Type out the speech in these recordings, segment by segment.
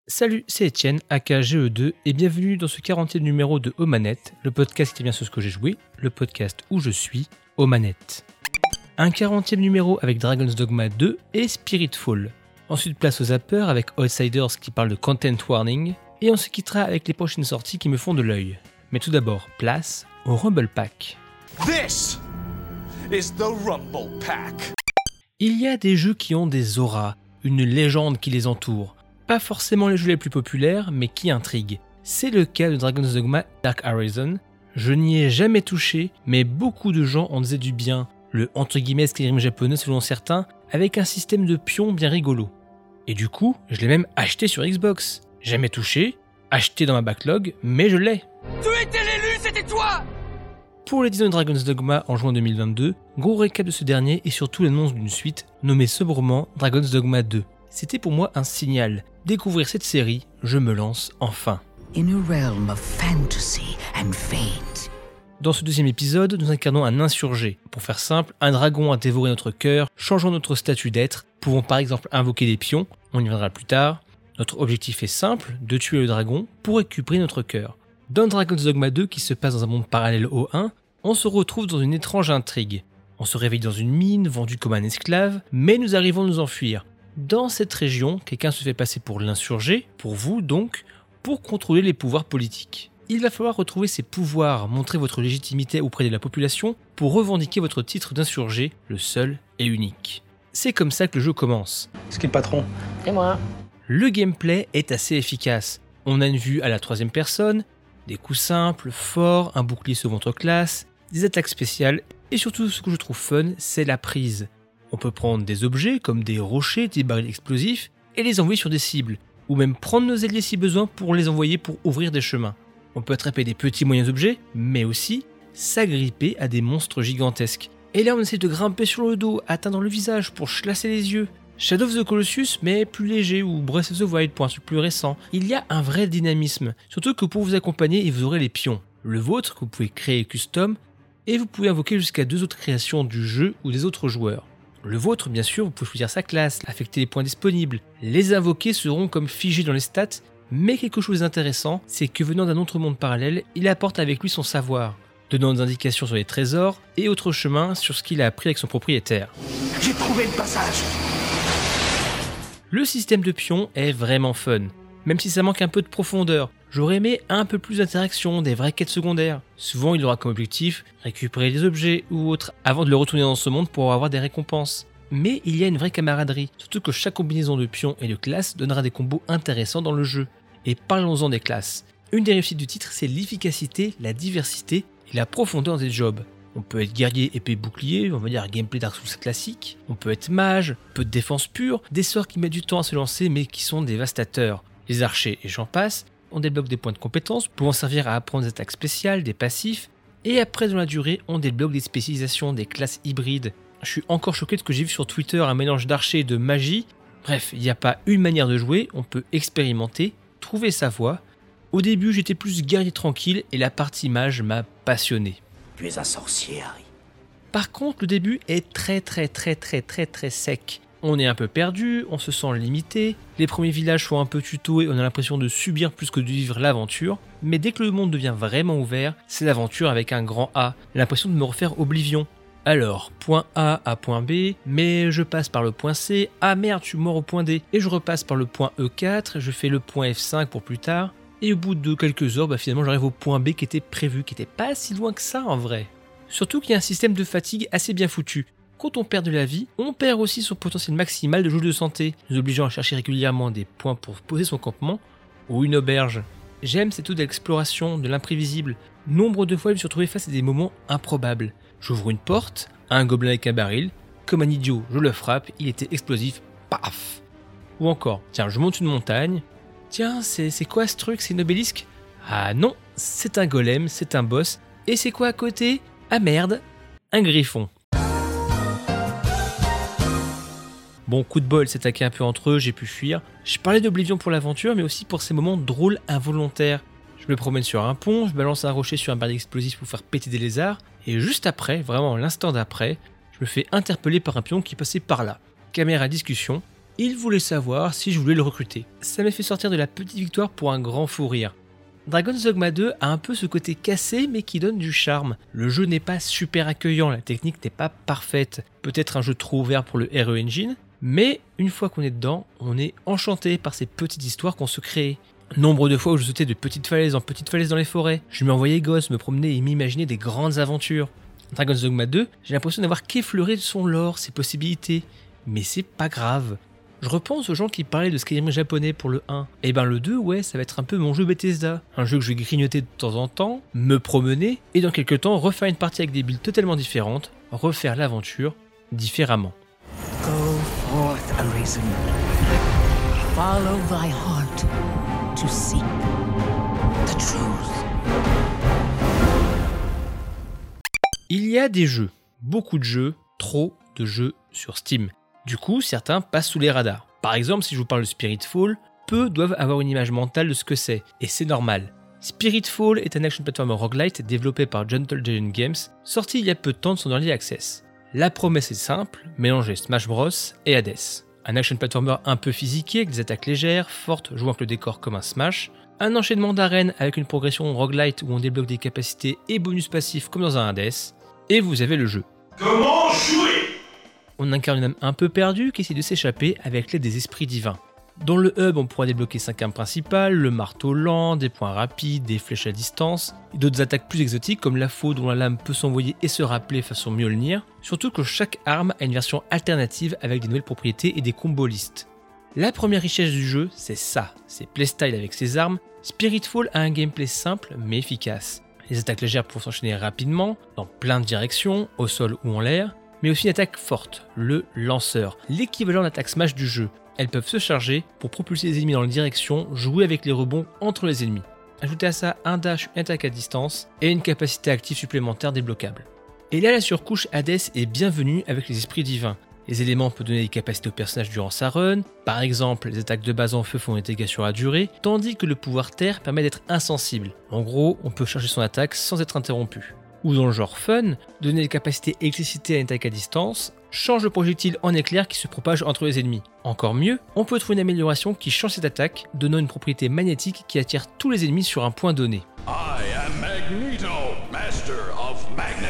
Salut, c'est Etienne, aka GE2, et bienvenue dans ce 40e numéro de Aux Manettes, le podcast qui est bien sur ce que j'ai joué, le podcast où je suis aux manettes. Un 40e numéro avec Dragon's Dogma 2 et Spiritfall. Ensuite place aux zappers avec Outsiders qui parle de content warning, et on se quittera avec les prochaines sorties qui me font de l'œil. Mais tout d'abord, place au Rumble Pack. This is the Rumble Pack. Il y a des jeux qui ont des auras, une légende qui les entoure. Pas forcément les jeux les plus populaires, mais qui intriguent. C'est le cas de Dragon's Dogma Dark Arisen. Je n'y ai jamais touché, mais beaucoup de gens en disaient du bien. Le entre guillemets Skyrim japonais selon certains, avec un système de pions bien rigolo. Et du coup, je l'ai même acheté sur Xbox. Jamais touché, acheté dans ma backlog, mais je l'ai. Tu étais l'élu, c'était toi! Pour les 10 ans de Dragon's Dogma en juin 2022, gros récap de ce dernier et surtout l'annonce d'une suite nommée sobrement Dragon's Dogma 2. C'était pour moi un signal. Découvrir cette série, je me lance enfin. In a realm of fantasy and fate. Dans ce deuxième épisode, nous incarnons un insurgé. Pour faire simple, un dragon a dévoré notre cœur, changeant notre statut d'être. Pouvons par exemple invoquer des pions, on y viendra plus tard. Notre objectif est simple, de tuer le dragon pour récupérer notre cœur. Dans Dragon's Dogma 2, qui se passe dans un monde parallèle au 1, on se retrouve dans une étrange intrigue. On se réveille dans une mine, vendu comme un esclave, mais nous arrivons à nous enfuir. Dans cette région, quelqu'un se fait passer pour l'insurgé, pour vous donc, pour contrôler les pouvoirs politiques. Il va falloir retrouver ces pouvoirs, montrer votre légitimité auprès de la population pour revendiquer votre titre d'insurgé, le seul et unique. C'est comme ça que le jeu commence. C'est qui le patron? Et moi? Le gameplay est assez efficace. On a une vue à la troisième personne, des coups simples, forts, un bouclier sur votre classe, des attaques spéciales, et surtout ce que je trouve fun, c'est la prise. On peut prendre des objets comme des rochers, des barils explosifs et les envoyer sur des cibles, ou même prendre nos alliés si besoin pour les envoyer pour ouvrir des chemins. On peut attraper des petits moyens objets, mais aussi s'agripper à des monstres gigantesques. Et là on essaie de grimper sur le dos, atteindre le visage pour chlasser les yeux. Shadow of the Colossus mais plus léger, ou Breath of the Wild pour un truc plus récent. Il y a un vrai dynamisme, surtout que pour vous accompagner vous aurez les pions. Le vôtre que vous pouvez créer custom, et vous pouvez invoquer jusqu'à 2 autres créations du jeu ou des autres joueurs. Le vôtre, bien sûr, vous pouvez choisir sa classe, affecter les points disponibles. Les invoqués seront comme figés dans les stats, mais quelque chose d'intéressant, c'est que venant d'un autre monde parallèle, il apporte avec lui son savoir, donnant des indications sur les trésors et autres chemins sur ce qu'il a appris avec son propriétaire. J'ai trouvé le passage. Le système de pions est vraiment fun, même si ça manque un peu de profondeur. J'aurais aimé un peu plus d'interaction, des vraies quêtes secondaires. Souvent, il aura comme objectif récupérer des objets ou autres avant de le retourner dans ce monde pour avoir des récompenses. Mais il y a une vraie camaraderie, surtout que chaque combinaison de pions et de classes donnera des combos intéressants dans le jeu. Et parlons-en des classes. Une des réussites du titre, c'est l'efficacité, la diversité et la profondeur des jobs. On peut être guerrier, épée, bouclier, on va dire gameplay Dark Souls classique. On peut être mage, peu de défense pure, des sorts qui mettent du temps à se lancer mais qui sont dévastateurs. Les archers et j'en passe. On débloque des points de compétences pouvant servir à apprendre des attaques spéciales, des passifs, et après dans la durée, on débloque des spécialisations, des classes hybrides. Je suis encore choqué de ce que j'ai vu sur Twitter, un mélange d'archer et de magie. Bref, il n'y a pas une manière de jouer, on peut expérimenter, trouver sa voie. Au début, j'étais plus guerrier tranquille et la partie mage m'a passionné. Tu es un sorcier, Harry. Par contre, le début est très sec. On est un peu perdu, on se sent limité, les premiers villages sont un peu tuto et on a l'impression de subir plus que de vivre l'aventure, mais dès que le monde devient vraiment ouvert, c'est l'aventure avec un grand A, l'impression de me refaire Oblivion. Alors, point A à point B, mais je passe par le point C, ah merde, je suis mort au point D, et je repasse par le point E4, je fais le point F5 pour plus tard, et au bout de quelques heures, finalement j'arrive au point B qui était prévu, qui était pas si loin que ça en vrai. Surtout qu'il y a un système de fatigue assez bien foutu. Quand on perd de la vie, on perd aussi son potentiel maximal de jauge de santé, nous obligeant à chercher régulièrement des points pour poser son campement ou une auberge. J'aime cette eau d'exploration, de l'imprévisible. Nombre de fois, je me suis retrouvé face à des moments improbables. J'ouvre une porte, un gobelin avec un baril, comme un idiot, je le frappe, il était explosif, paf. Ou encore, tiens, je monte une montagne, tiens, c'est quoi ce truc, c'est une obélisque? Ah non, c'est un golem, c'est un boss, et c'est quoi à côté? Ah merde, un griffon. Bon, coup de bol, c'est attaqué un peu entre eux, j'ai pu fuir. Je parlais d'Oblivion pour l'aventure, mais aussi pour ces moments drôles involontaires. Je me promène sur un pont, je balance un rocher sur un baril explosif pour faire péter des lézards, et juste après, vraiment l'instant d'après, je me fais interpeller par un pion qui passait par là. Caméra discussion, Il voulait savoir si je voulais le recruter. Ça m'a fait sortir de la petite victoire pour un grand fou rire. Dragon's Dogma 2 a un peu ce côté cassé mais qui donne du charme. Le jeu n'est pas super accueillant, la technique n'est pas parfaite. Peut-être un jeu trop ouvert pour le RE Engine, mais une fois qu'on est dedans, on est enchanté par ces petites histoires qu'on se crée. Nombre de fois où je sautais de petites falaises en petites falaises dans les forêts, je m'envoyais gosse, me promener et m'imaginer des grandes aventures. Dragon's Dogma 2, j'ai l'impression d'avoir qu'effleuré son lore, ses possibilités, mais c'est pas grave. Je repense aux gens qui parlaient de Skyrim japonais pour le 1. Et ben le 2, ouais, ça va être un peu mon jeu Bethesda. Un jeu que je vais grignoter de temps en temps, me promener, et dans quelques temps refaire une partie avec des builds totalement différentes, refaire l'aventure différemment. Go forth, Arisen. Follow thy heart to seek the truth. Il y a des jeux, beaucoup de jeux, trop de jeux sur Steam. Du coup, certains passent sous les radars. Par exemple, si je vous parle de Spiritfall, peu doivent avoir une image mentale de ce que c'est, et c'est normal. Spiritfall est un action platformer roguelite développé par Gentle Giant Games, sorti il y a peu de temps de son early access. La promesse est simple, mélanger Smash Bros et Hades. Un action platformer un peu physiqué avec des attaques légères, fortes, jouant avec le décor comme un Smash, un enchaînement d'arènes avec une progression roguelite où on débloque des capacités et bonus passifs comme dans un Hades, et vous avez le jeu. Comment jouer? On incarne une âme un peu perdue qui essaie de s'échapper avec l'aide des esprits divins. Dans le hub, on pourra débloquer 5 armes principales, le marteau lent, des points rapides, des flèches à distance, et d'autres attaques plus exotiques comme la faux dont la lame peut s'envoyer et se rappeler façon Mjolnir, surtout que chaque arme a une version alternative avec des nouvelles propriétés et des combos listes. La première richesse du jeu, c'est ça, c'est playstyle avec ses armes. Spiritfall a un gameplay simple mais efficace. Les attaques légères peuvent s'enchaîner rapidement, dans plein de directions, au sol ou en l'air, mais aussi une attaque forte, le lanceur, l'équivalent d'attaque smash du jeu. Elles peuvent se charger pour propulser les ennemis dans la direction, jouer avec les rebonds entre les ennemis. Ajoutez à ça un dash, une attaque à distance et une capacité active supplémentaire débloquable. Et là la surcouche Hades est bienvenue avec les esprits divins. Les éléments peuvent donner des capacités au personnage durant sa run, par exemple les attaques de base en feu font des dégâts sur la durée, tandis que le pouvoir terre permet d'être insensible. En gros, on peut charger son attaque sans être interrompu. Ou dans le genre fun, donner des capacités électricité à une attaque à distance, change le projectile en éclair qui se propage entre les ennemis. Encore mieux, on peut trouver une amélioration qui change cette attaque, donnant une propriété magnétique qui attire tous les ennemis sur un point donné. I am Magneto, Master of Magnet.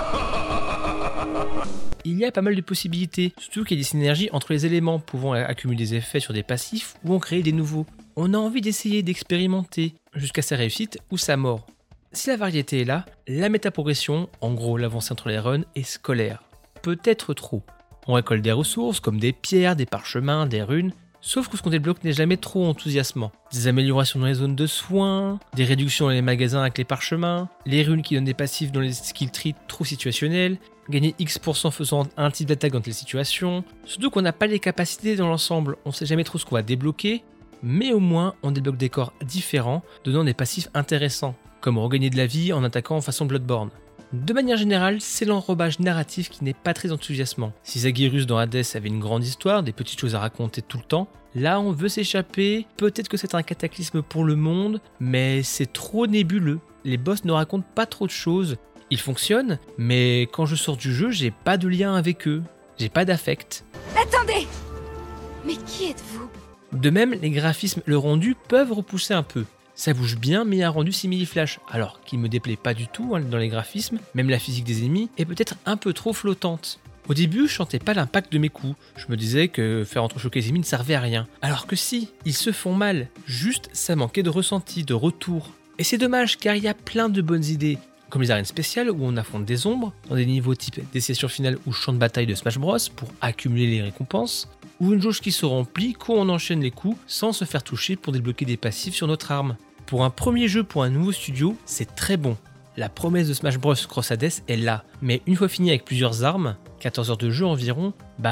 Il y a pas mal de possibilités, surtout qu'il y a des synergies entre les éléments pouvant accumuler des effets sur des passifs ou en créer des nouveaux. On a envie d'essayer, d'expérimenter, jusqu'à sa réussite ou sa mort. Si la variété est là, la métaprogression, en gros l'avancée entre les runs, est scolaire. Peut-être trop. On récolte des ressources comme des pierres, des parchemins, des runes, sauf que ce qu'on débloque n'est jamais trop enthousiasmant. Des améliorations dans les zones de soins, des réductions dans les magasins avec les parchemins, les runes qui donnent des passifs dans les skill trees trop situationnels, gagner X% faisant un type d'attaque dans telle situation, surtout qu'on n'a pas les capacités dans l'ensemble, on sait jamais trop ce qu'on va débloquer, mais au moins on débloque des corps différents, donnant des passifs intéressants, comme regagner de la vie en attaquant en façon Bloodborne. De manière générale, c'est l'enrobage narratif qui n'est pas très enthousiasmant. Si Zagyrus dans Hades avait une grande histoire, des petites choses à raconter tout le temps, là on veut s'échapper, peut-être que c'est un cataclysme pour le monde, mais c'est trop nébuleux. Les boss ne racontent pas trop de choses, ils fonctionnent, mais quand je sors du jeu, j'ai pas de lien avec eux, j'ai pas d'affect. Attendez! Mais qui êtes-vous? De même, les graphismes et le rendu peuvent repousser un peu. Ça bouge bien, mais il y a un rendu simili-flash, alors qu'il me déplaît pas du tout dans les graphismes, même la physique des ennemis est peut-être un peu trop flottante. Au début, je sentais pas l'impact de mes coups, je me disais que faire entrechoquer les ennemis ne servait à rien. Alors que si, ils se font mal, juste ça manquait de ressenti, de retour. Et c'est dommage car il y a plein de bonnes idées, comme les arènes spéciales où on affronte des ombres, dans des niveaux type décision finale ou champ de bataille de Smash Bros pour accumuler les récompenses, ou une jauge qui se remplit quand on enchaîne les coups sans se faire toucher pour débloquer des passifs sur notre arme. Pour un premier jeu pour un nouveau studio, c'est très bon. La promesse de Smash Bros Cross Hades est là, mais une fois fini avec plusieurs armes, 14 heures de jeu environ,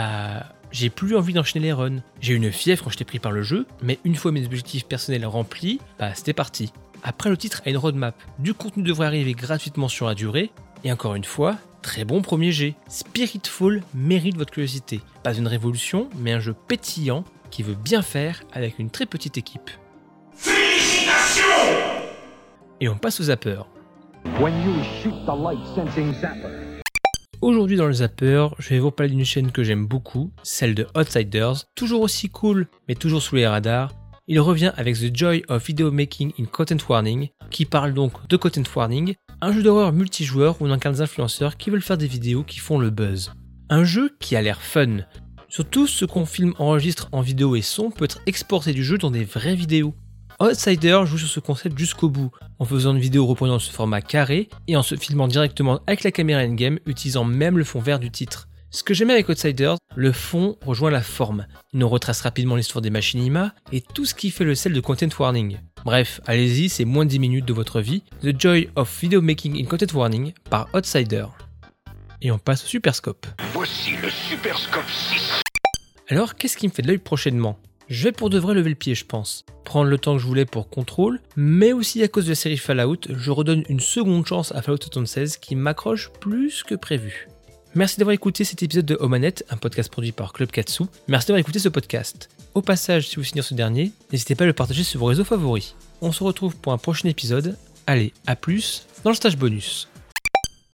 j'ai plus envie d'enchaîner les runs. J'ai eu une fièvre quand j'étais pris par le jeu, mais une fois mes objectifs personnels remplis, c'était parti. Après, le titre a une roadmap, du contenu devrait arriver gratuitement sur la durée, et encore une fois, très bon premier jet. Spiritfall mérite votre curiosité. Pas une révolution, mais un jeu pétillant qui veut bien faire avec une très petite équipe. Et on passe au zapper. When you shoot the light sensing zapper. Aujourd'hui dans le Zapper, je vais vous parler d'une chaîne que j'aime beaucoup, celle de Outsiders, toujours aussi cool mais toujours sous les radars. Il revient avec The Joy of Video Making in Content Warning, qui parle donc de Content Warning, un jeu d'horreur multijoueur où on incarne des influenceurs qui veulent faire des vidéos qui font le buzz. Un jeu qui a l'air fun. Surtout ce qu'on filme, enregistre en vidéo et son peut être exporté du jeu dans des vraies vidéos. Outsiders joue sur ce concept jusqu'au bout, en faisant une vidéo reprenant ce format carré et en se filmant directement avec la caméra in-game, utilisant même le fond vert du titre. Ce que j'aime avec Outsiders, le fond rejoint la forme. Il nous retrace rapidement l'histoire des machinima et tout ce qui fait le sel de Content Warning. Bref, allez-y, c'est moins de 10 minutes de votre vie. The Joy of Video Making in Content Warning par Outsider. Et on passe au Superscope. Voici le Superscope 6. Alors, qu'est-ce qui me fait de l'œil prochainement ? Je vais pour de vrai lever le pied, je pense. Prendre le temps que je voulais pour Control, mais aussi à cause de la série Fallout, je redonne une seconde chance à Fallout 76 qui m'accroche plus que prévu. Merci d'avoir écouté cet épisode de Omanette, un podcast produit par Club Katsu. Merci d'avoir écouté ce podcast. Au passage, si vous finissez ce dernier, n'hésitez pas à le partager sur vos réseaux favoris. On se retrouve pour un prochain épisode. Allez, à plus dans le stage bonus.